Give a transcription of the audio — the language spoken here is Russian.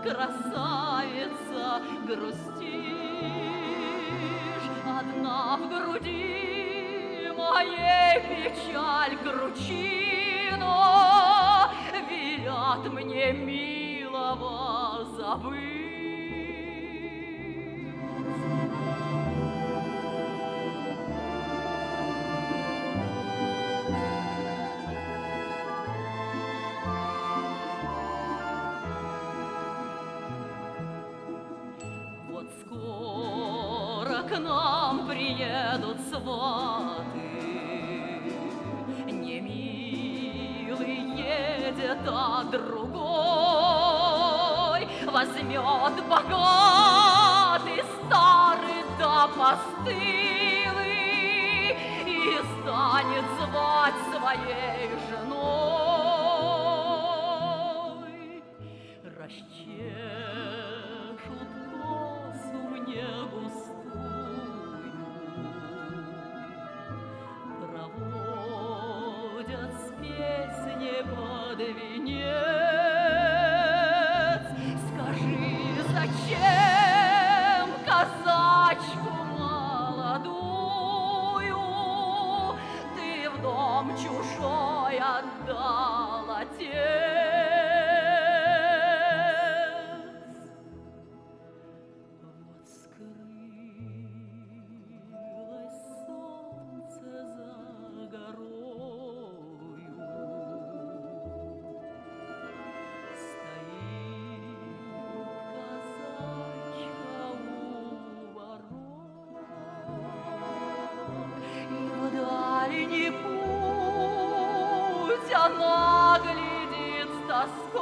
красавица, грустишь, одна в груди моей печаль кручину, велят мне милого забыть. Вот скоро к нам приедут сваты, не милый едет, а другой возьмет богатый, старый да постылый и станет звать своей женой. Расчешут косу мне густую, проводят с песней под венец. Скажи, зачем казачку молодую ты в дом чужой отдал, отец? Вот скрылось солнце за горою, стоит казачка у ворот, и в дальний путь она глядит с тоской.